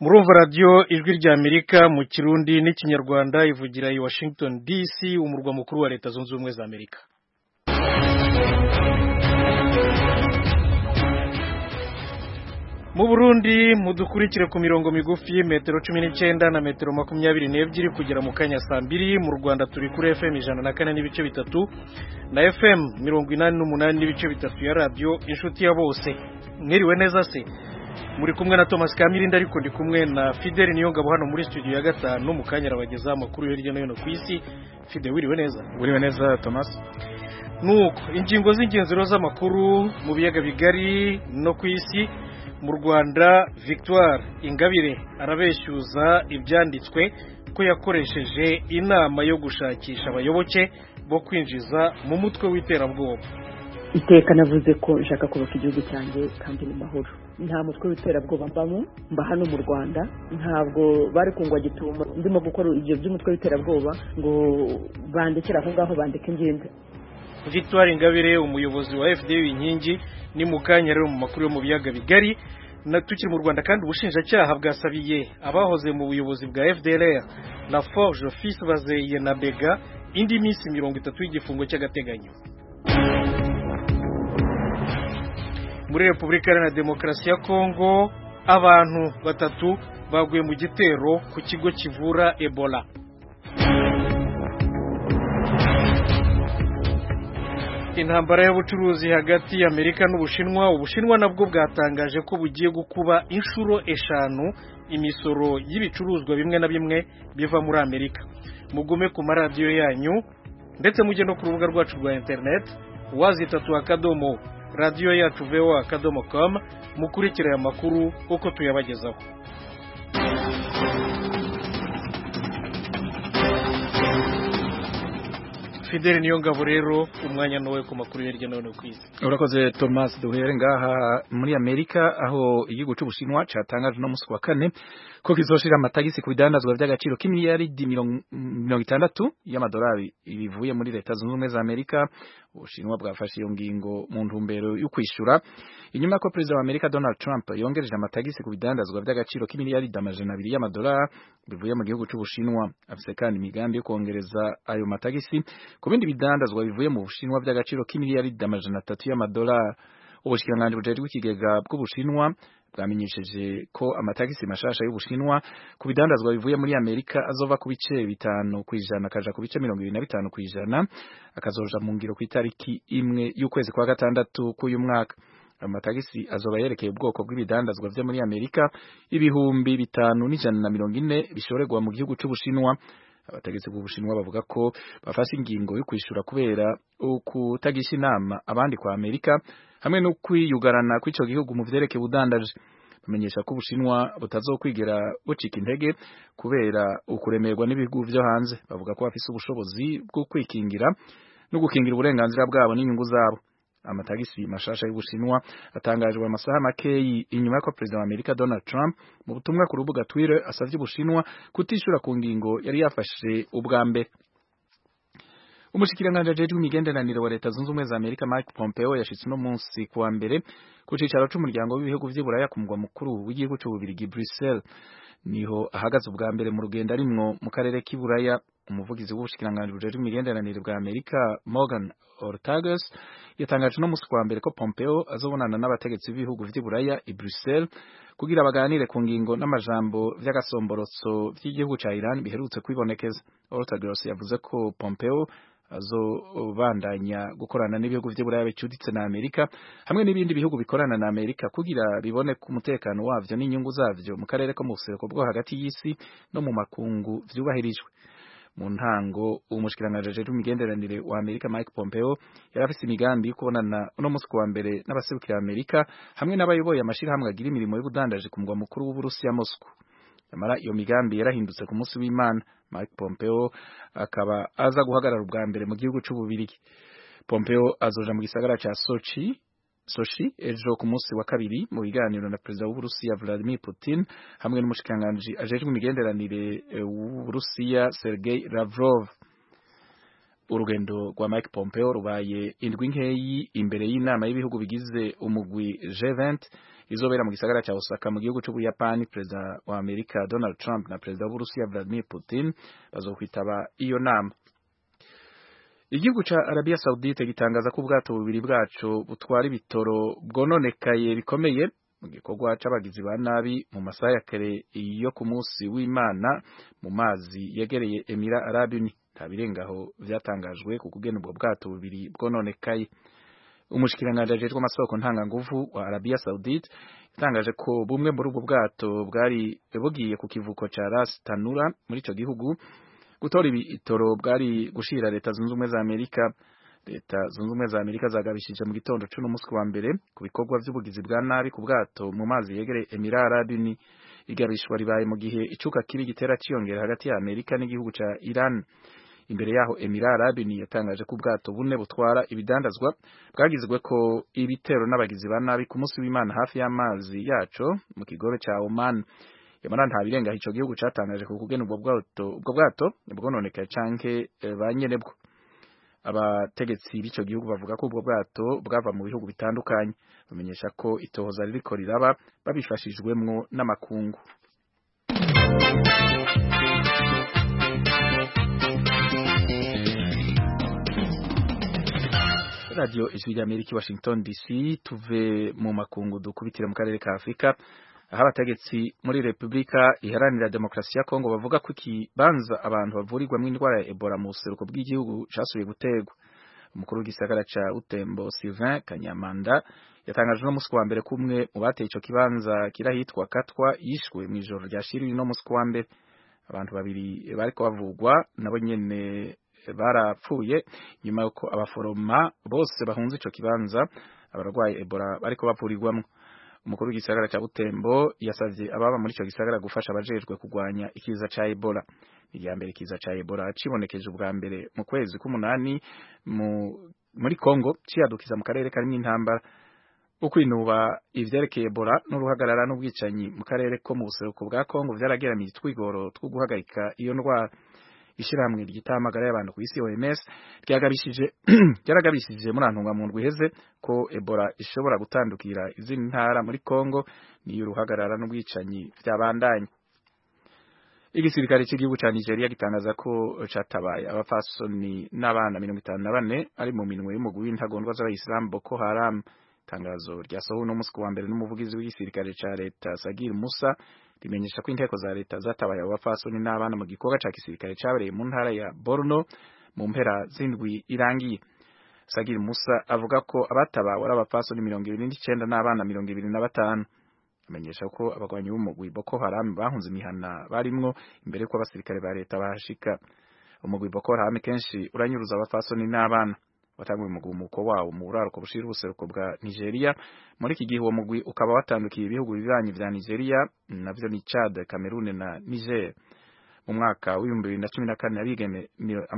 Murumva radio ijwi rya Amerika mu Kirundi n'ikinyarwanda ivugira i Washington DC umurwa mukuru wa Leta Zunze Ubumwe za Amerika. Mu Burundi mudukurikire ku mirongo migufi metero 19 na metero 22 kugera mu kanya saa 2. Mu Rwanda turi kuri FM 104 n'ibice bitatu na FM 88 n'ibice bitatu ya radio inshuti ya bose. Mwiriwe neza se. Muri kumwe na Thomas Kamirinda ariko ndi kumwe na Fidel Niyongabo hano muri studio ya gatanu mu kanya rabageza amakuru hirya no hino ku isi. Fidel wiriwe neza? Wiriwe neza Thomas. Nuko ingingo z'ingenzero z'amakuru mu biyaga bigari no ku isi. Mu Rwanda Victoire Ingabire arabeshyuza ibyanditswe ko yakoresheje inama yo gushakisha abayoboke bo kwinjiza mu mutwe w'iterabwoba. Iteka navuze ko nshaka kubaka igihugu cyanjye kandi mu mahoro. Nta mutwe w'iterabwoba mbamo, mba hano mu Rwanda, ntabwo bari kungwa gituma ndimo gukora ibyo by'umutwe w'iterabwoba ngo bandekera aho ngaho bandeke ngende. Victoire Ingabire umuyobozi wa FDU inkingi ni mukanya rero mu makuru yo mu biyaga bigari na tukiri mu Rwanda kandi ubushinjacyaha bwasabiye abahoze mu buyobozi bwa FDLR na Forge Fils Bazeye na Bega indi minsi 30 y'igifungo cy'agateganyo. Muri Repubulika Iharanira Demokarasi ya Kongo abantu batatu baguye mu gitero ku kigo kivura Ebola. Intambara y'ubucuruzi hagati ya Amerika n'Ubushinwa, Ubushinwa nabwo bwatangaje ko bugiye gukuba inshuro 5 imisoro y'ibicuruzwa bimwe na bimwe biva muri Amerika. Mugume ku maradiyo yanyu ndetse mujye no ku rubuga rwacu rwa internet wazitatu akadomo radio yacu voa.com mukurikira aya makuru uko tuyabagezaho. Fidel Niyongabo rero umwanya nowe ku makuru y'irya none kwisi. Urakoze Thomas, duhere ngaha muri Amerika aho igihugu cy'Ubushinwa cyatangaje no musi wa kane ko kizoshira amatagisi ku bidandazwa by'agaciro k'imiliyaridi 60 y'amadolari ibivuye muri Leta Zunze Ubumwe za Amerika. Ubushinwa bwafashe iyo ngingo mu ntumbero yo kwishura inyuma ko President wa Amerika Donald Trump yongereje amatagisi ku bidandazwa by'agaciro k'imiliyaridi 200 y'amadolari bivuye mu gihugu cy'Ubushinwa. Afise kandi imigambi yo kongereza ayo matagisi ku bindi bidandazwa bivuye mu Bushinwa by'agaciro k'imiliyaridi 300 y'amadolari. Ubushikiranganji bujejwe ikigega bw'Ubushinwa bwamenyesheje ko amatagisi mashasha y'Ubushinwa ku bidandazwa bivuye muri Amerika azova ku bice 5% akaja ku bice 25% akazoja mu ngiro ku itariki imwe y'ukwezi kwa gatandatu k'uyu mwaka. Amatagisi azoba yerekeye ubwoko bw'ibidandazwa byo muri Amerika ibihumbi 5,140 bishorerwa mu gihugu cy'Ubushinwa. Abategetsi b'Ubushinwa bavuga ko bafashe ingingo yo kwishura kubera ukutagisha inama abandi kwa Amerika hamwe no kwiyugarana kw'ico gihugu mu vyerekeye ubudandaji. Bamenyesha ko Ubushinwa butazokwigera bucika intege kubera ukuremerwa n'ibihugu vyo hanze. Bavuga ko bafise ubushobozi bwo kwikingira no gukingira uburenganzira bwabo n'inyungu zabo. Amatagisi mashasha y'Ubushinwa atangajwe amasaha makeyi inyuma ko President wa Amerika Donald Trump mu butumwa ku rubuga Twitter asavye Ubushinwa kutishura ku ngingo yari yafashe ubwa mbere. Umushikiranganje ajejwe imigenderanire wa Leta Zunze Ubumwe za Amerika Mike Pompeo yashitse no munsi kuwa mbere ku cicaro c'umuryango w'ibihugu vy'Iburaya ku mugwa mukuru w'igihugu c'Ububirigi Brussels. Niho ahagaze ubwa mbere mu rugendo arimwo mu karere k'Iburaya. Umuvugizi w'ubushikiranganje bujejwe imigenderanire bwa Amerika Morgan Ortagus yatangaje no musi kwa mbere ko Pompeo azobonana n'abategetsi b'ibihugu vy'Iburaya i Brussels kugira baganire ku ngingo n'amajambo vy'agasomborotso vy'igihugu ca Iran biherutse kwibonekeza. Ortagus yavuze ko Pompeo azobandanya gukorana n'ibihugu vy'Iburaya bicuditse na Amerika hamwe n'ibindi bihugu bikorana na Amerika kugira bibone ku mutekano wavyo n'inyungu zavyo mu karere ko mu buseruko bwo hagati y'isi no mu makungu vyubahirijwe. Mu ntango umushikiranganje ajejwe imigenderanire wa Amerika Mike Pompeo yarafise imigambi yo kubonana no musi kuwa mbere n'abaserukira Amerika hamwe n'abayoboye amashirahamwe agira imirimo y'ubudandaje ku mugwa mukuru w'Uburusiya Moscow. Amara iyo migambi yarahindutse ku musi w'Imana. Mike Pompeo akaba aza guhagarara ubwa mbere mu gihugu c'Ububirigi. Pompeo azoja mu gisagara ca Sochi ejo ku musi wa kabiri mu biganiro na President w'Uburusiya Vladimir Putin hamwe n'umushikiranganje ajejwe imigenderanire w'Uburusiya Sergei Lavrov. Urugendo rwa Mike Pompeo rubaye indwi nkeyi imbere y'inama y'ibihugu bigize umugwi G20 izobera mu gisagara ca Osaka mu gihugu c'Ubuyapani. Perezida wa Amerika Donald Trump na perezida w'Uburusiya Vladimir Putin bazokwitaba iyo nama. Igihugu ca Arabia Saudite gitangaza ko ubwato bubiri bwaco butwara ibitoro bwononekaye bikomeye mu gikorwa c'abagizi ba nabi mu masaha ya kare iyo ku munsi w'Imana mu mazi yegereye Emira Arab Uni. Nta birengaho vyatangajwe ku kugena ubwo bwato bubiri bwononekaye. Umushikiranganje ajejwe amasoko ntanganguvu wa Arabia Saudite yatangaje ko bumwe muri ubwo bwato bwari bugiye ku kivuko ca Ras Tanura muri ico gihugu gutora ibitoro bwari gushira Leta Zunze Ubumwe za Amerika. Leta Zunze Ubumwe za Amerika zagabishije mu gitondo c'uno musi wa mbere ku bikorwa vy'ubugizi bwa nabi ku bwato mu mazi yegereye Emira Arab Uni. Igabishwa ribaye mu gihe icuka kibi gitera ciyongera hagati ya Amerika n'igihugu ca Iran. Imbere yaho Emira Arab Uni yatangaje ko ubwato bune butwara ibidandazwa bwagizwe ko ibitero n'abagizi ba nabi ku munsi w'Imana hafi y'amazi yaco mu kigobe ca Oman. Yamara nta birenga ico gihugu catangaje ko kugena ubwo bwato bwononekaye canke ba nyenebwo. Abategetsi b'ico gihugu bavuga ko ubwo bwato bwava mu bihugu bitandukanye. Bamenyesha ko itohoza ririko riraba babifashijwemwo n'amakungu. Radio Ijwi ry'Amerika Washington DC. Tuve mu makungu dukubitire mu karere ka Afrika aho abategetsi muri Republika Iharanira Demokarasi ya Kongo bavuga ko ikibanza abantu bavurirwamo indwara ya Ebola mu buseruko bw'igihugu casubiye gutegwa. Umukuru w'igisagara ca Utembo Sylvain Kanyamanda yatangaje no musi wa mbere kumwe mu bateye ico kibanza kirahitwa Katwa yishwe mu ijoro rya shiri no musi wa mbere. Abantu babiri bariko bavugwa nabo nyene barapfuye nyuma yuko abaforoma bose bahunze ico kibanza abarwaye Ebola bariko bavurirwamo. Umukuru w'igisagara ca Butembo yasavye ababa muri ico gisagara gufasha abajejwe kugwanya ikiza ca Ebola. Igambere ikiza ca Ebola cibonekeje ubwa mbere mu kwezi k'umunani muri Kongo ciyadukiza mu karere karimo intambara. Ukwinuba ivyerekeye Ebola n'uruhagarara n'ubwicanyi mu karere ko mu buseruko bwa Kongo vyarageramiye twigoro two guhagarika iyo ndwara. Ishiramwe ry'itamagara y'abantu ku isi OMS ryaragabishije muri antunga mu ndwi iheze ko Ebola ishobora gutandukira izindi ntara muri Kongo niyo uruhagarara n'ubwicanyi vyabandanye. Igisirikare cy'igihugu ca Nigeria gitangaza ko catabaye abafasoni n'abana 54 ari mu minwe y'umugwi w'intagondwa z'abayisilamu Boko Haram. Tangazo ryasohowe no musi wa mbere n'umuvugizi w'igisirikare ca leta Sagir Musa rimenyesha ko inteko za leta zatabaye abafasoni n'abana mu gikorwa ca gisirikare cabereye mu ntara ya Borno mu mpera z'indwi irangiye. Sagir Musa avuga ko abatabawe ari abafasoni 29 n'abana 25. Amenyesha ko abagwanyi b'umugwi Boko Haram bahunze imihana barimwo imbere ko abasirikare ba leta bahashika. Umugwi Boko Haram kenshi uranyuruza abafasoni n'abana. Watanguye umugumuko wawo mu buraruko bushira ubuseruko bwa Nigeria. Muri iki gihe uwo mugwi ukaba watandukiye ibihugu bibanyi vya Nigeria navyo ni Chad, Cameroon na Niger. Mu mwaka w'2014 abigeme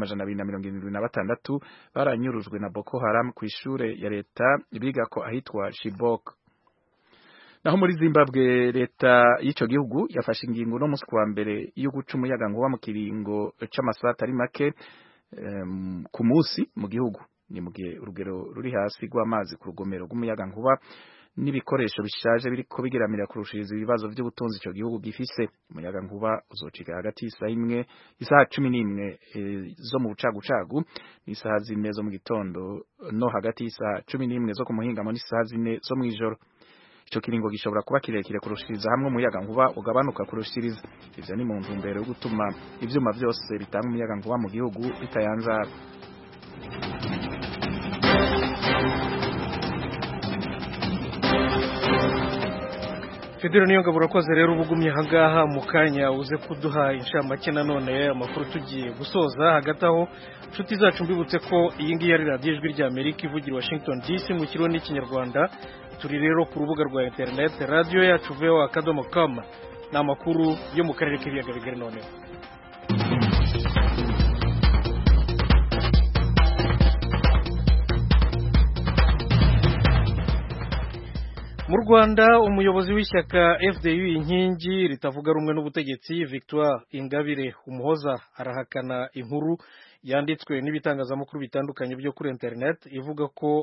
276 baranyurujwe na Boko Haram ku ishure ya leta biga ko ahitwa Chibok. Naho muri Zimbabwe leta y'ico gihugu yafashe ingingo no musi wa mbere yo guca umuyaga nkuba mu kiringo c'amasaha atari make ku musi mu gihugu. Ni mu gihe urugero ruri hasi rw'amazi ku rugomero rw'umuyaga nkuba n'ibikoresho bishaje biriko bigeramira kurushiriza ibibazo by'ubutunzi ico gihugu gifise. Umuyaga nkuba uzocika hagati y'isaha 11 zo mu bucagucagu n'isaha 4 zo mu gitondo no hagati y'isaha 11 zo ku muhingamo n'isaha 4 zo mu ijoro. Ico kiringo gishobora kuba kirekire kurushiriza hamwe umuyaga nkuba ugabanuka kurushiriza. Ivyo ni mu ntumbero yo gutuma ivyuma vyose bitanga umuyaga nkuba mu gihugu bitayanzara. Fidelo niyo ngabo urakoze rero ubugumye hangaha mu kanya uze kuduha inshamake nanone amakuru tugiye gusoza. Hagati aho nshuti zacu mbibutse ko iyi ngiyi ari radiyo Ijwi ry'Amerika ivugira Washington DC mu kirundi n'ikinyarwanda. Turi rero ku rubuga rwa internet radio yacu voa.com. N'amakuru yo mu karere k'ibiyaga bigari none. Mu Rwanda umuyobozi w'ishyaka FDU inkingi ritavuga rumwe n'ubutegetsi Victoire Ingabire Umuhoza arahakana inkuru yanditswe n'ibitangazamakuru bitandukanye byo kuri internet ivuga ko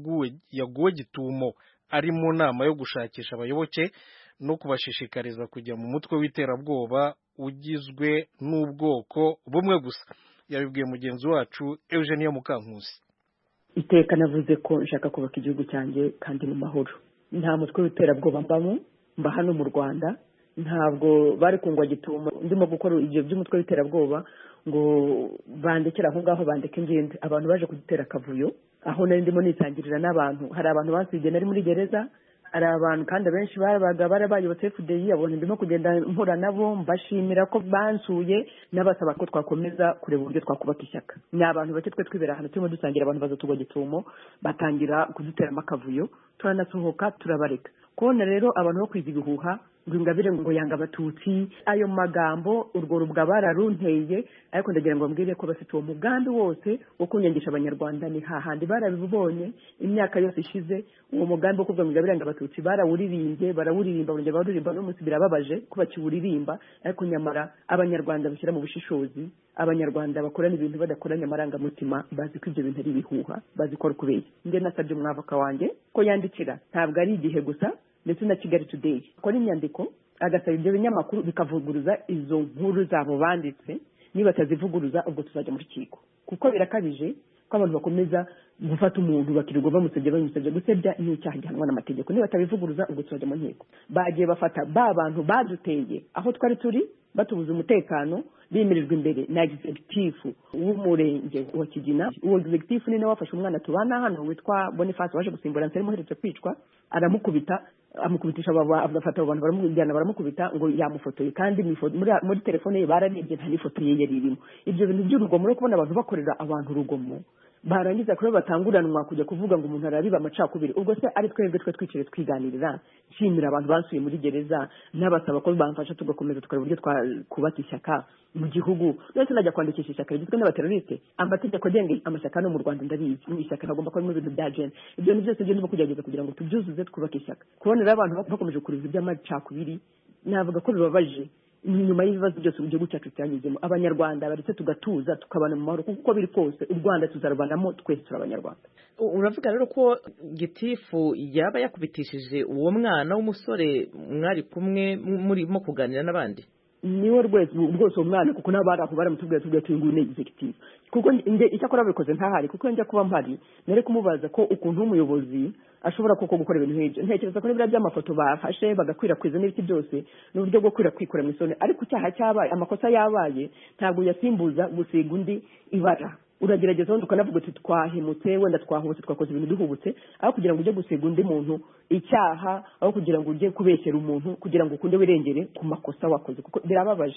yaguwe gitumo ari mu nama yo gushakisha abayoboke no kubashishikariza kujya mu mutwe w'iterabwoba ugizwe n'ubwoko bumwe gusa. Yabibwiye mugenzi wacu Eugenie Mukankusi. Iteka navuze ko nshaka kubaka igihugu cyanjye kandi mu mahoro. Nta mutwe w'iterabwoba mbamo, mba hano mu Rwanda. Ntabwo bari kungwa gituma ndimo gukora ibyo by'umutwe w'iterabwoba ngo bandekera aho ngaho bandeke ngende. Abantu baje kudutera akavuyo aho nari ndimo nitangirira n'abantu. Hari abantu basigaye nari muri gereza, hari abantu kandi abenshi barabayobotse FDI, abone ndimo kugenda mpura nabo mbashimira ko bansuye n'abasaba ko twakomeza kureba uburyo twakubaka ishyaka. Ni abantu bake twe twibera hano turimo dusangira, abantu baza tugwa gitumo batangira kudutera amakavuyo, turanasohoka turabareka. Kubona rero abantu bo kwiza ibihuha ngo Ingabire ngo yanga abatutsi, ayo magambo urwo rubwa bararunteye, ariko ndagira ngo mbwire ko bafite uwo mugambi wose wo kunyangisha abanyarwanda. Ni hahandi barabibonye imyaka yose ishize, uwo mugambi wo kuvuga ngo Ingabire yanga abatutsi barawuririmbye, barawuririmba burya bawuririmba n'umunsi birababaje ko bakiwuririmba, ariko nyamara abanyarwanda bashyira mu bushishozi, abanyarwanda bakorana ibintu badakoranye amarangamutima, bazi ko ibyo bintu ari ibihuha, bazi ko ari kubeshya. Nge nasabye umwavoka wanjye ko yandikira, ntabwo ari igihe gusa ndetse na Kigali Today akora inyandiko agasaba ibyo binyamakuru bikavuguruza izo nkuru zabo banditse. Niba batazivuguruza ubwo tuzajya mu rukiko, kuko birakabije ko abantu bakomeza gufata umuntu bakirirwa bamusebye. Gusebya ni icyaha gihanwa n'amategeko. Niba batabivuguruza ubwo tuzajya mu nkiko. Bagiye bafata ba bantu baduteye aho twari turi batubuza umutekano, bimirijwe imbere na executive w'umurenge wa Kigina. Uwo executive ni nawe wafashe umwana tubana hano witwa Boniface waje gusimbura Nseri muherutse kwicwa, aramukubita, amukubitisha abafata abantu baramujyana baramukubita ngo yamufotoye, kandi muri telefone ye bararebye nta n'ifoto ye yari irimo. Ibyo bintu by'urugomo no kubona abantu bakorera abantu urugomo, barangiza kuri batanguranwa kujya kuvuga ngo umuntu arabiba amacakubiri. Ubwo se ari twebwe twicire twiganirira, nshimira abantu basuye muri gereza n'abasaba ko bamfasha tugakomeza tukareba uburyo twakubaka ishyaka mu gihugu. Ndetse najya kwandikisha ishyaka rigizwe n'abateroriste. Amategeko agenga amashyaka no mu Rwanda ndabizi, mu ishyaka hagomba kuba ibintu bya gene. Ibyo ni byose byo ndimo kugerageza kugira ngo tubyuzuze twubake ishyaka. Kubonera abantu bakomeje kuriza iby'amacakubiri navuga ko bibabaje. Nyuma y'ibibazo byose igihugu cyacu cyanyuzemo, abanyarwanda baretse tugatuza tukabana mu mahoro, kuko biri kose u Rwanda tuzarubanamo twese turi abanyarwanda. Uravuga rero ko gitifu yaba yakubitishije uwo mwana w'umusore mwari kumwe murimo kuganira n'abandi? Niwe rwose uwo mwana, kuko n'abari aho baramutubwira tuyinguye ne executive, kuko icyo akora bikoze ntahari, kuko njya kuba mpari nere kumubaza ko ukuntu umuyobozi ashobora koko gukora ibintu nk'ibyo. Ntekereza ko n'ibira by'amafoto bafashe bagakwirakwiza n'ibiti byose n'uburyo bwo kwikura mu isoni, ariko icyaha cyabaye, amakosa yabaye, ntabwo yasimbuza gusiga undi ibara. Uragerageza wenda ukanavuga uti twahemutse, wenda twahubutse, twakoze ibintu duhubutse, aho kugira ngo ujye gusiga undi muntu icyaha, aho kugira ngo ujye kubeshyera umuntu kugira ngo ukunde wirengere ku makosa wakoze, kuko birababaje.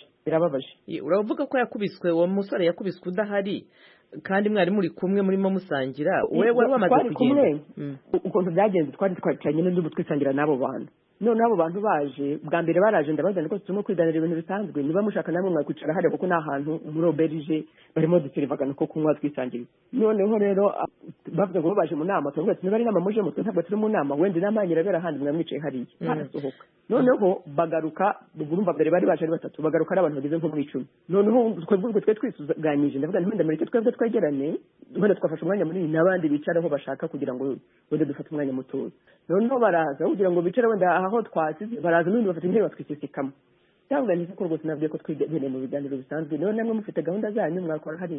Uravuga ko yakubiswe, uwo musore yakubiswe udahari kandi mwari muri kumwe murimo musangira, wewe wari wamaze kugenda? Ukuntu byagenze twari twicaranye n'undi twisangira n'abo bantu. None abo bantu baje bwa mbere baraje ndabazana ko turimo kwiganira ibintu bisanzwe, niba mushaka namwe mwakwicara hariya kuko nta hantu muri Auberge barimo duserivagana ko kunywa twisangirira. Noneho rero bavuga ngo baje mu nama, turavuga ati niba ari inama muje mutwe ntabwo turi mu nama, wenda inama nyirabera handi mwamwicaye hariya. Barasohoka. Noneho bagaruka, urumva mbere bari baje ari batatu, bagaruka ari abantu bageze nko mu 10. Noneho twe twisuganyije ndavuga nti ndamureke twebwe twegerane, wenda twafashe umwanya munini n'abandi bicaraho bashaka kugira ngo wenda dufate umwanya muto. Noneho baraza kugira ngo bicare wenda aho twasize, baraza n'undi bafite intebe batwikisikamo. Cyangwa nzi ko rwose nabwiye ko twigeneye mu biganiro bisanzwe, niyo namwe mufite gahunda zanyu mwakora hari.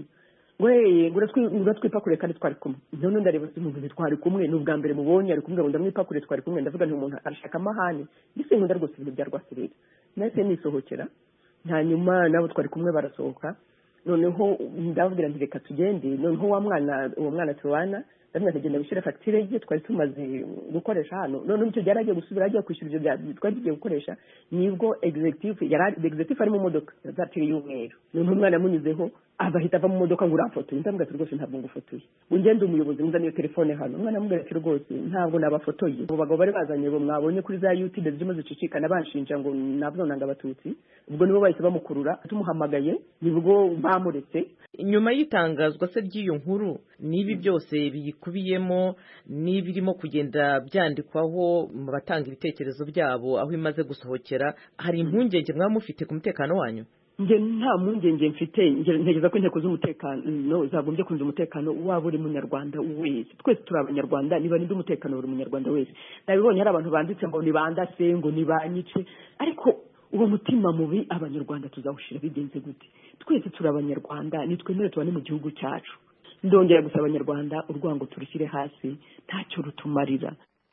Nguratwipakure kandi twari kumwe. None ndareba umuntu twari kumwe n'ubwa mbere mubonye ari kumwe ngo ndamwipakure twari kumwe, ndavuga nti umuntu arashaka amahane. Gise nkunda rwose ibintu bya Rwasirere. Nase nisohokera. Hanyuma nabo twari kumwe barasohoka. Noneho ndavugira nti reka tugende. Noneho uwo mwana tubana ndamwe kugenda bishira facture ye twari tumaze gukoresha hano. None icyo byaragiye gusubira agiye kwishyura ibyo bya twari tugiye gukoresha, nibwo executive ari mu modoka yazatiri y'umweru. None umwana munyuzeho abahita ava mu modoka ngo urafotoye. Ndambwa ati rwose ntabwo ngufotoye. Ungende umuyobozi muzaniye telefone hano. Umwana mubwira ati rwose ntabwo nabafotoye. Abo bagabo bari bazanye bo mwabonye kuri za YouTube zirimo zicicikana banshinja ngo nabonanga abatutsi. Ubwo nibo bahise bamukurura, tumuhamagaye nibwo bamuretse. Nyuma y'itangazwa se ry'iyo nkuru nibi byose biyikubiyemo n'ibirimo kugenda byandikwaho mu batanga ibitekerezo byabo aho imaze gusohokera, hari impungenge mwaba mufite ku mutekano wanyu? nge nta mpungenge mfite ntekereza ko inteko z'umutekano zagombye kurinda umutekano waba buri munyarwanda wese. Twese turi abanyarwanda, niba ninde umutekano buri munyarwanda wese. Nabibonye ari abantu banditse ngo nibandase ngo nibanyice, ariko uwo mutima mubi abanyarwanda tuzawushira bigenze gute? Twese turi abanyarwanda, nitwemere tubane mu gihugu cyacu. Ndongera gusaba abanyarwanda urwango turushyire hasi, ntacyo rutumarira.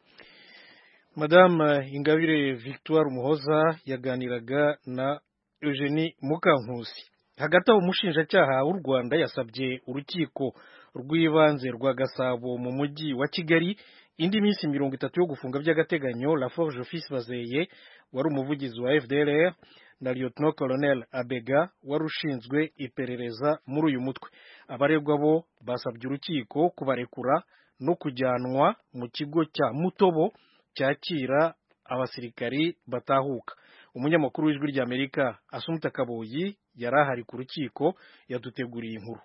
Madame Ingabire Victoire Umuhoza yaganiraga na Eugenie Mukankusi. Hagati aho umushinjacyaha w'u Rwanda yasabye urukiko rw'ibanze rwa Gasabo mu mujyi wa Kigali indi minsi 30 yo gufunga by'agateganyo Laforge Office Bazeye wari umuvugizi wa FDLR na Lieutenant Colonel Abega wari ushinzwe iperereza muri uyu mutwe. Abaregwa bo basabye urukiko kubarekura no kujyanwa mu kigo cya Mutobo cyakira abasirikari batahuka. Umunyamakuru w'Ijwi ry'Amerika Asumta Kaboyi yarahari ku rukiko yaduteguriye inkuru.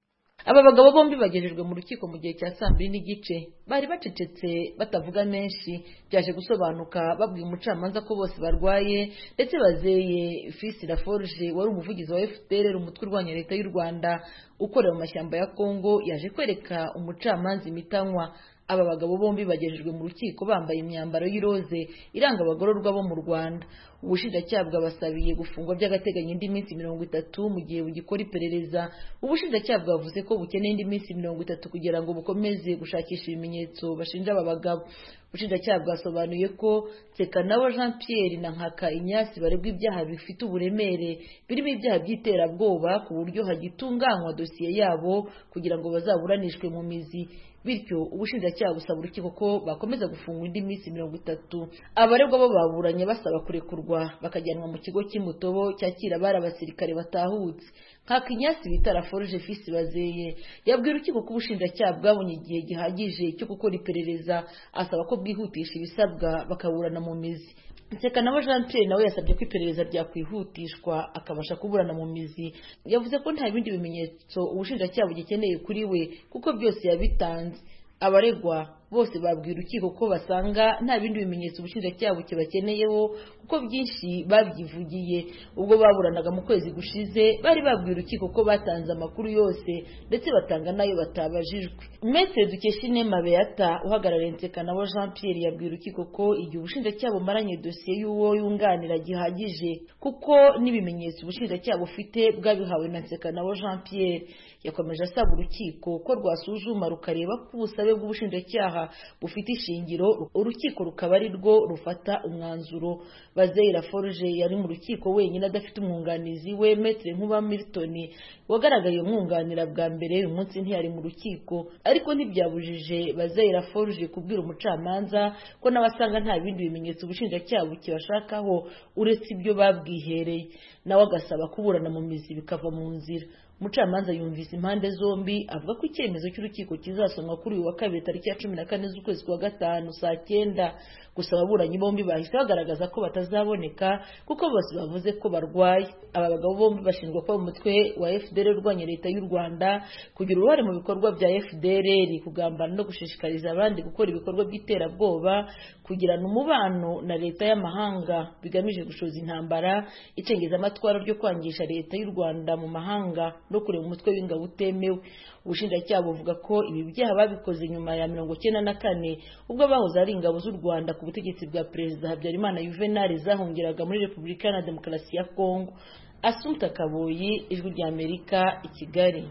Aba bagabo bombi bagejejwe mu rukiko mu gihe cya 2:30 bari bacecetse batavuga menshi, byaje gusobanuka babwiye umucamanza ko bose barwaye, ndetse Bazeye Fils Laforge wari umuvugizi wa FDLR umutwe urwanya leta y'u Rwanda ukorera mu mashyamba ya Kongo yaje kwereka umucamanza imitanywa. Aba bagabo bombi bagejejwe mu rukiko bambaye imyambaro y'iroze iranga abagororwa bo mu Rwanda. Ubushinjacyaha bwabasabiye gufungwa by'agateganyo indi minsi 30 mu gihe bugikora iperereza. Ubushinjacyaha bwavuze ko bukeneye indi minsi 30 kugira ngo bukomeze gushakisha ibimenyetso bashinja aba bagabo. Ubushinjacyaha bwasobanuye ko Sekanawa Jean Pierre na Nkaka Inyasi baregwa ibyaha bifite uburemere birimo ibyaha by'iterabwoba ku buryo hagitunganywa dosiye yabo kugira ngo bazaburanishwe mu mizi. Bityo ubushinjacyaha busaba urukiko ko bakomeza gufungwa indi minsi 30. Abaregwa bo baburanye basaba kurekurwa bakajyanwa mu kigo cy'Imutobo cyakira abari abasirikare batahutse. Hakinyasi bita Laforge Fils Bazeye yabwira urukiko ko ubushinjacyaha bwabonye igihe gihagije cyo gukora iperereza, asaba ko bwihutisha ibisabwa bakaburana mu mizi. Sekanawa Jean Pierre nawe yasabye ko iperereza ryakwihutishwa akabasha kuburana mu mizi. Yavuze ko nta bindi bimenyetso ubushinjacyaha bugikeneye kuri we kuko byose yabitanze. Abaregwa bose babwira urukiko ko basanga nta bindi bimenyetso ubushinjacyaha bukibakeneyeho kuko byinshi babyivugiye. Ubwo baburanaga mu kwezi gushize bari babwira urukiko ko batanze amakuru yose ndetse batanga nayo batabajijwe. Maître Dukeshine Beata uhagarariye Sekanawa Jean Pierre yabwira urukiko ko igihe ubushinjacyaha bumaranye dosiye y'uwo yunganira gihagije kuko n'ibimenyetso ubushinjacyaha bufite bwabihawe na Sekanawa Jean Pierre. Yakomeje asaba urukiko ko rwasuzuma rukareba ko ubusabe bw'ubushinjacyaha bufite ishingiro, urukiko rukaba ari rwo rufata umwanzuro. Bazeye Laforge yari mu rukiko wenyine adafite umwunganizi we. Maître Nkuba Milton wagaragaye umwunganira bwa mbere uyu munsi ntiyari mu rukiko, ariko ntibyabujije Bazeye Laforge kubwira umucamanza ko n'abasanga nta bindi bimenyetso ubushinjacyaha bukibashakaho uretse ibyo babwihereye, nawe agasaba kuburana mu mizi bikava mu nzira. Umucamanza yumvise impande zombi avuga ko icyemezo cy'urukiko kizasomwa kuri uyu wa kabiri tariki ya 14 z'ukwezi kwa 5 saa 9. Gusa ababuranyi bombi bahise bagaragaza ko batazaboneka kuko bose bavuze ko barwaye. Aba bagabo bombi bashinjwa ko umutwe wa FDLR urwanya leta y'u Rwanda kugira uruhare mu bikorwa bya FDLR, kugambana no gushishikariza abandi gukora ibikorwa by'iterabwoba, kugirana umubano na leta y'amahanga bigamije gushoza intambara, icengeza amatwara ryo kwangisha leta y'u Rwanda mu mahanga no kureba umutwe w'ingabo utemewe. Ubushinjacyaha buvuga ko ibi byaha babikoze nyuma ya 1994 ubwo bahoze ari ingabo z'u Rwanda ku butegetsi bwa Perezida Habyarimana Juvenal zahungiraga muri Repubulika ya Demokarasi ya Kongo. Asumta Kaboyi, Ijwi ry'Amerika, i Kigali.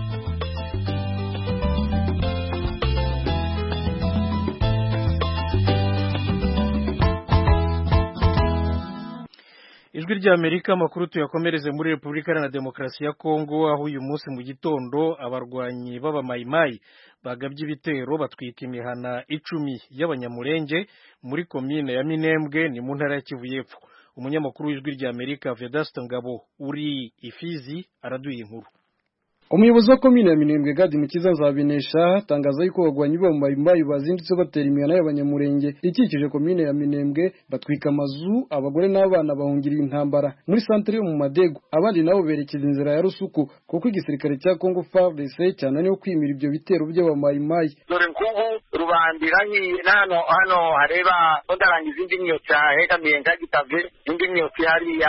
Ijwi ry'Amerika amakuru tuyakomereze muri Repubulika ya Demokarasi ya Kongo, aho uyu munsi mu gitondo abarwanyi b'abamayimayi bagabye ibitero batwika imihana 10 y'abanyamurenge muri komine ya Minembwe ni mu ntara ya Kivu y'Epfo. Umunyamakuru w'Ijwi ry'Amerika Vedaste Ngabo uri Ifizi araduye inkuru. Umuyobozi wa komine ya Minembwe Gadi Mukiza Zabinesha tangaza yuko bagwanyi bo mu Mayi bazindutse batera imihana y'abanyamurenge ikikije komine ya Minembwe batwika amazu abagore n'abana bahungiriye intambara muri centre yo mu Madego abandi nabo berekeza inzira ya Rusuku kuko igisirikare cya Congo FARDC cyananiwe kwimira ibyo bitero by'abamayimayi. Dore nkubu rubandira hano hareba odarangiza indi myotsi hegamiye ngagitave indi myotsi hariya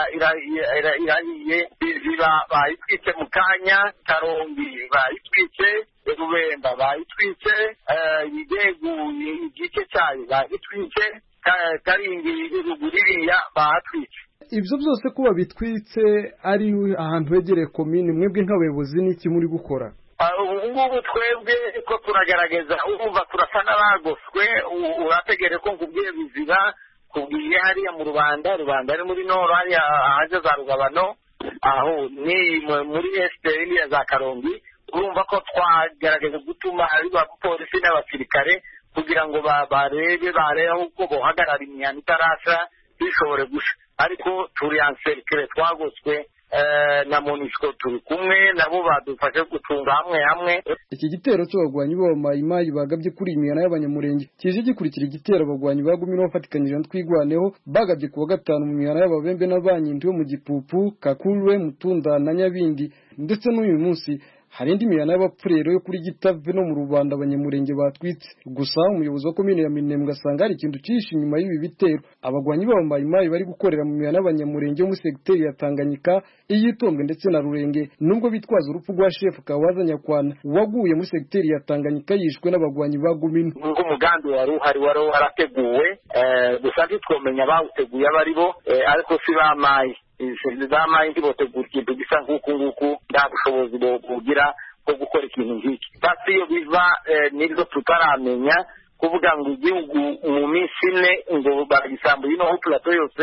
irahiye biziba bayitwitse mu kanya Karongi bayitwitse Rubemba bayitwitse Igegu igice cyayo bayitwitse Karingi ruguririya bahatwitse. Ibyo byose kuba bitwitse ari ahantu hegereye komine mwebwe nk'abayobozi n'iki muri gukora? Ubu twebwe ko turagerageza urumva turasa n'abagoswe urategere ko ngubwiye biziba kubwiye hariya mu Rubanda ari muri Nord hariya haje za Rugabano aho ni muri SPL ya za Karongi urumva ko twagerageza gutuma ari ba polisi n'abasirikare kugira ngo barebe uko bohagarara imyanya itarasha bishobore gusha ariko turi anserikire twagoswe na MONUSCO turi kumwe nabo badufashe gutunga hamwe. Iki gitero cyo bagwanyi bo Mayimayi bagabye kuri imihana y'abanyamurenge kije gikurikira igitero bagwanyi bagumye bafatikanyije ntwigwaneho bagabye kuwa gatanu mu mihana y'ababembe n'abanyindi mu Gipupu Kakulwe Mutunda na Nyabindi ndetse n'uyu munsi hari indi mihana y'abapfurero yo kuri Gitave no mu Rubanda abanyamurenge batwitse. Gusa umuyobozi wa komine ya Minembwe asanga hari ikintu cyinshi nyuma y'ibi bitero abagwanyi b'abamayimayi bari gukorera mu mihana y'abanyamurenge mu secteur ya Tanganyika iyitombe ndetse na Rurenge nubwo bitwaza urupfu rwa chef Kawaza Nyakwana waguye muri secteur ya Tanganyika yishwe n'abagwanyi bagumino. Ngo umugambi wari warateguwe gusa twomenya bawuteguye abari bo ariko si bamayi zamaye ndibotegura ikintu gisa nguku nta bushobozi bugira bwo gukora ikintu nk'iki basi iyo biva nibwo tutaramenya kuvuga ngo igihugu mu minsi ine ngo baragisambuye ino plateau yose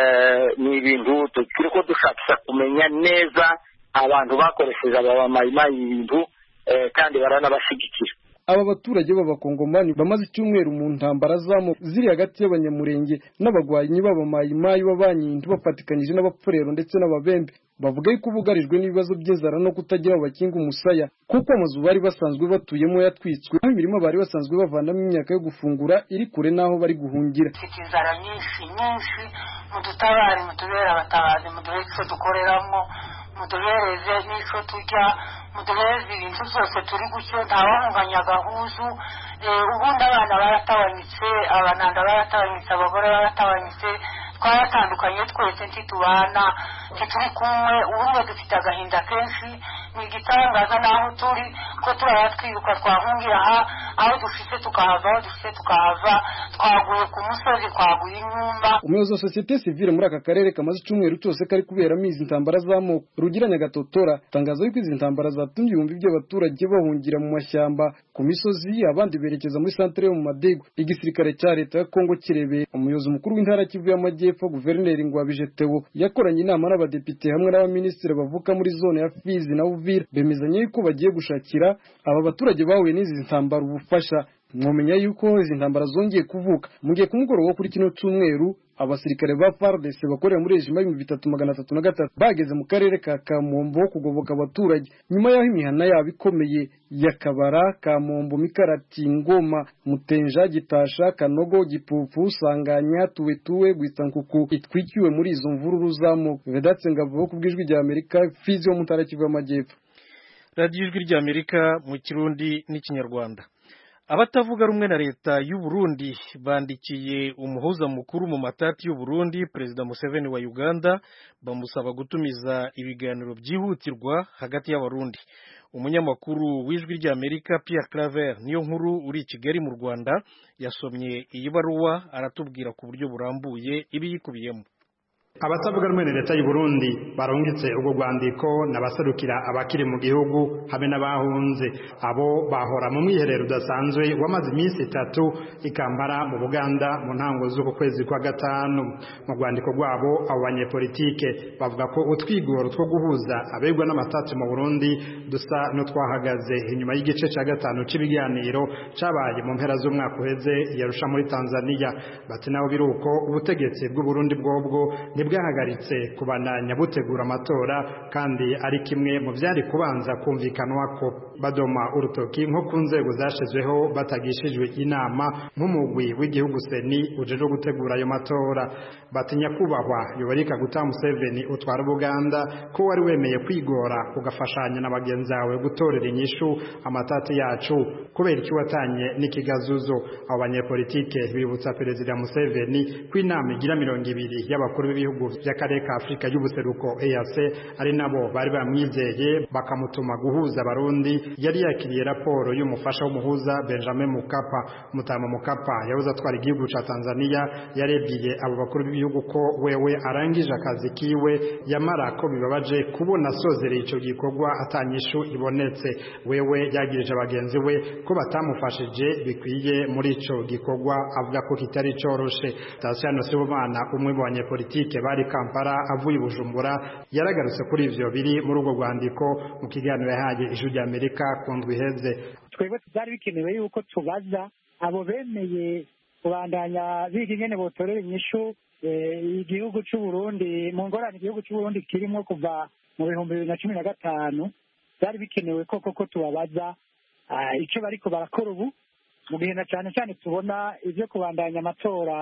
ni ibintu turiko dushakisha kumenya neza abantu bakoresheje abamayimayi ibintu kandi baranabashigikira. Aba baturage b'abakongomani bamaze icyumweru mu ntambara zamo ziri hagati y'abanyamurenge n'abagwanyi b'abamayimayi b'abanyindu bafatikanyije n'abapfurero ndetse n'ababembe bavuga yuko bugarijwe n'ibibazo by'inzara no kutagira abakinga umusaya kuko amazu bari basanzwe batuyemo yatwitswe aho imirimo bari basanzwe bavanamo imyaka yo gufungura iri kure n'aho bari guhungira. Inzara nyinshi mudutabare mutubera abatabazi muduhe icyo dukoreramo muduhereze n'icyo turya muduhereze ibintu byose turi gutyo ntawahunganya agahuzu ubundi abana baratabanyitse abananda baratabanyitse abagore baratabanyitse twaratandukanye twese ntitubana ntituri kumwe ubundi dufite agahinda kenshi ni igitangaza n'aho turi ko twiruka twahungira aho dufite tukahava aho dufite tukahava twaguye ku musozi twaguye inyumba. Umuyobozi wa sosiyete sivile muri aka karere kamaze icyumweru cyose kari kuberamo izi ntambara z'amoko Rugira Nyagatotora tangaza yuko izi ntambara zatumye ibihumbi by'abaturage bahungira mu mashyamba ku misozi abandi berekeza muri centre yo mu Madego. Igisirikare cya leta ya Kongo kirebeye umuyobozi mukuru w'intara Kivu y'Amajyepfo Guverineri Ngwabije Theo yakoranye inama n'abadepite hamwe n'abaminisitiri bavuka muri zone ya Fizi na Uvira bemezanye yuko bagiye gushakira aba baturage bahuye n'izi ntambara ubufasha. Mwomenya yuko izi ntambara zongeye kuvuka mu gihe kumugoroba kuri kino cyumweru abasirikare ba FARDC bakorera muri regime 3303 bageze mu karere ka Kamombo kugoboka abaturage nyuma yaho imihana yabo ikomeye ya Kabara, Kamombo, Mikarati, Ngoma, Mutenja, Gitasha, Kanogo, Gipupu, Sanganya, Tuwetuwe, Gwitankuku itwikiwe muri izo mvururu zamo. Vedatse Ngabo kubwijwi rya Amerika Fizi yo mu ntara Kivu y'Amajyepfo. Radio Ijwi rya Amerika mu Kirundi n'Ikinyarwanda. Abatavuga rumwe na leta y'u Burundi bandikiye umuhuza mukuru mu matati y'u Burundi President Museveni wa Uganda bamusaba gutumiza ibiganiro byihutirwa hagati y'abarundi. Umunyamakuru w'Ijwi rya Amerika Pierre Claver niyo nkuru uri Kigali mu Rwanda yasomye iyi baruwa aratubwira ku buryo burambuye ibiyikubiyemo. Abatavuga rumwe na leta y'u Burundi barungitse ubwo rwandiko n'abaserukira abakiri mu gihugu habe n'abahunze abo bahora mu mwiherero udasanzwe wamaze iminsi 3 ikambara mu Buganda mu ntango z'uko kwezi kwa gatanu. Mu rwandiko rwabo abo banyepolitike bavuga ko utwigoro two guhuza abegwa n'amatati mu Burundi dusa no twahagaze inyuma y'igice cya gatanu cy'ibiganiro cabaye mu mpera z'umwaka uheze yarusha muri Tanzania. Bati naho biruko ubutegetsi bw'u Burundi bwobwo ntibwahagaritse kubandanya butegura amatora kandi ari kimwe mu byari kubanza kumvikanwako. Badoma urutoki nko ku nzego zashizweho batagishijwe inama nk'umugwi w'igihugu seni ujejwe gutegura ayo matora. Batinya kubahwa Yoweri Kaguta Museveni utwara Buganda ko wari wemeye kwigora ugafashanya na bagenzi bawe gutorera inyishu amatati yacu kubera iki watanye n'ikigazuzo. Abo banyepolitike bibutsa Perezida Museveni ko inama igira 200 y'abakuru b'ibihugu by'akarere ka Afrika y'ubuseruko EAC ari nabo bari bamwizeye bakamutuma guhuza abarundi. Yari yakiriye raporo y'umufasha w'umuhuza Benjamin Mkapa. Mutama Mkapa yavuze atwara igihugu ca Tanzania yarebwiye abo bakuru b'ibihugu ko wewe arangije akazi kiwe, yamara ko bibabaje kubona sozereye ico gikorwa atanyishu ibonetse. Wewe yagirije abagenzi we ko batamufashije bikwiye muri ico gikorwa, avuga ko kitari coroshe. Tasiano Sibomana umwe mu banyepolitike bari Kampala avuye i Bujumbura yaragarutse kuri ivyo biri muri urwo rwandiko mu kiganiro yahaye Ijwi ry'Amerika kundwi heze. Twebwe byari bikenewe yuko tubaza abo bemeye kubandanya biga ingene botorera inyishu igihugu cy'u Burundi mu ngorane igihugu cy'u Burundi kirimo kuva mu 2015. Byari bikenewe koko tubabaza icyo bariko barakora ubu mu gihe na cyane cyane tubona ibyo kubandanya amatora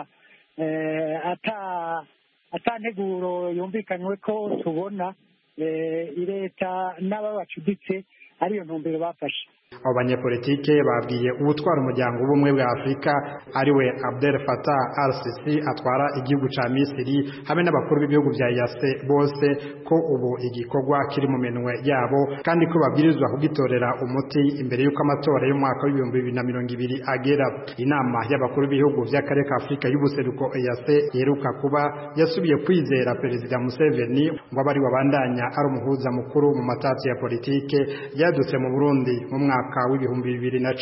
ata nteguro yumvikanywe ko tubona leta n'ababacuditse ariyo ntumbero bafashe. Abo banyepolitike babwiye ubutwara umuryango w'ubumwe bwa Afrika ariwe Abdel Fattah al-Sisi atwara igihugu ca Misiri hamwe n'abakuru b'ibihugu bya EAC bose ko ubu igikorwa kiri mu minwe yabo kandi ko babwirizwa kugitorera umuti imbere y'uko amatora y'umwaka w'2020 agera. Inama y'abakuru b'ibihugu by'akarere ka Afrika y'ubuseruko EAC yeruka kuba yasubiye kwizera Perezida Museveni ngo abari wabandanya ari umuhuza mukuru mu matati ya politike yadutse mu Burundi mu mwaka w'ibihumbi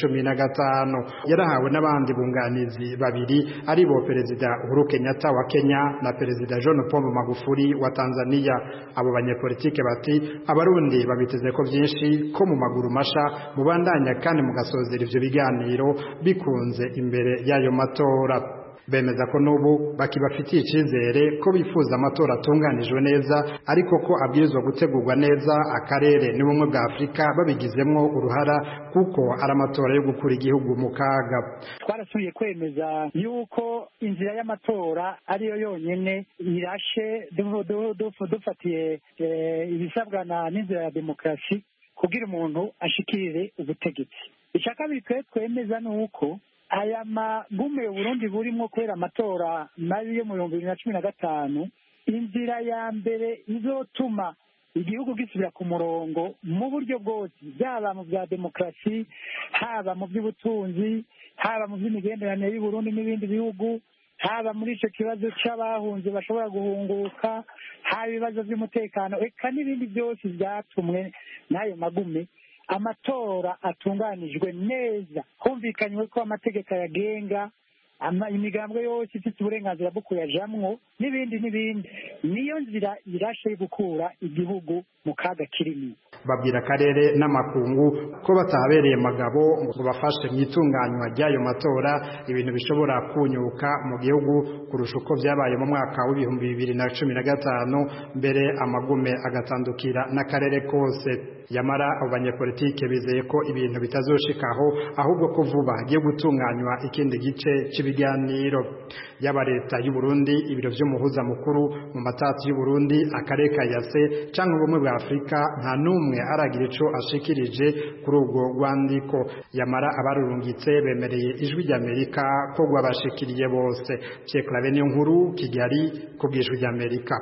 2015. Yarahawe n'abandi bunganizi babiri aribo Perezida Uhuru Kenyatta wa Kenya na Perezida John Pombe Magufuli wa Tanzania. Abo banyepolitike bati abarundi babiteze ko byinshi ko mu maguru masha mubandanya kandi mugasozera ivyo biganiro bikunze imbere y'ayo matora. Bemeza ko n'ubu bakibafitiye icyizere ko bifuza amatora atunganijwe neza ariko ko abwirizwa gutegurwa neza akarere n'ubumwe bwa Afrika babigizemwo uruhara kuko ari amatora yo gukura igihugu mu kaga. Twarasubiye kwemeza yuko inzira y'amatora ariyo yonyene irashe dufatiye ibisabwa n'inzira ya demokarasi kugira umuntu ashikirire ubutegetsi. Icya kabiri twemeza ni uko aya magume Burundi burimo kubera amatora mabi yo mu 2015 inzira ya mbere izotuma igihugu gisubira ku murongo mu buryo bwose, byaba mu bya demokarasi, haba mu by'ubutunzi, haba mu by'imigenderanire y'u Burundi n'ibindi bihugu, haba muri icyo kibazo cy'abahunze bashobora guhunguka, haba ibibazo by'umutekano, eka n'ibindi byose byatumwe n'ayo magume. Amatora atunganijwe neza humvikanywe ko amategeko yagenga imigambwe yose ifite uburenganzira bwo kuyajamwo n'ibindi niyo nzira irashe yo gukura igihugu mu kaga kirimo. Babwira akarere n'amakungu ko batabereye magabo ngo bafashe mu itunganywa ry'ayo matora ibintu bishobora kunyuka mu gihugu kurusha uko byabaye mu mwaka w'2015 mbere amagume agatandukira n'akarere kose. Yamara abo banyepolitike bizeye ko ibintu bitazoshikaho ahubwo ko vuba hagiye gutunganywa ikindi gice cy'ibiganiro. Yaba leta y'u Burundi, ibiro vy'umuhuza mukuru mu matati y'u Burundi, akarere ka EAC cyangwa ubumwe bwa Afrika nta numwe aragira ico ashikirije kuri ubwo rwandiko. Yamara abarurungitse bemereye Ijwi ry'Amerika ko rwabashikiriye bose. Cyeklave niyo nkuru Kigali ku bw'Ijwi ry'Amerika.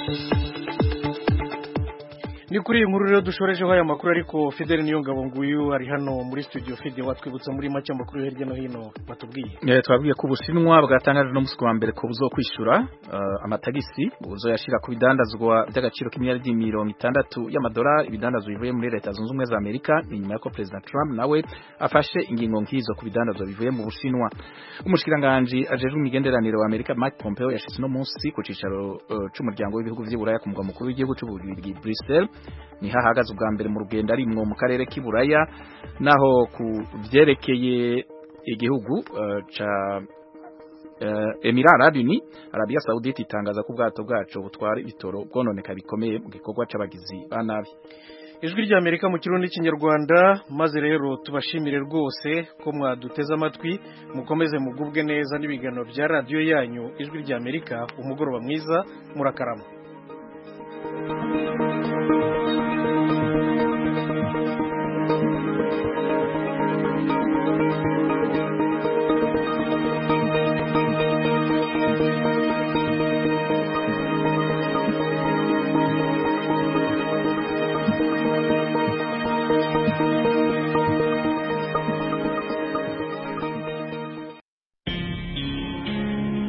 Ni kuri iyi nkuru rero dushorejeho aya makuru, ariko Fidel Niyongabo nguyu ari hano muri studio. Fidel, watwibutsa muri make amakuru hirya no hino batubwiye. Twabwiye ko Ubushinwa bwatangaje no musi wa mbere ko buzokwishura amatagisi buzoyashira ku bidandazwa by'agaciro k'imiliyaridi 60 y'amadolari ibidandazwa bivuye muri Leta Zunze Ubumwe za Amerika, inyuma y'uko President Trump nawe afashe ingingo nkizo ku bidandazwa bivuye mu Bushinwa. Umushikiranganje ajejwe imigenderanire wa Amerika Mike Pompeo yashitse no munsi ku cicaro c'umuryango w'ibihugu vy'Iburaya ku mugwa mukuru w'igihugu c'Ububirigi Brussels. Ni hahagaze ubwa mbere mu rugendo arimwo mu karere k'Iburaya, naho ku vyerekeye igihugu Emirate Arab Unis, Arabia Saudite itangaza ko ubwato bwacu butwara ibitoro bwononeka bikomeye mu gikorwa c'abagizi ba nabi. Ijwi rya Amerika mu kirundi n'ikinyarwanda, maze rero tubashimire rwose ko mwaduteze amatwi, mukomeze mugubwe neza n'ibiganiro bya radio yanyu Ijwi rya Amerika. Umugoroba mwiza, murakarama.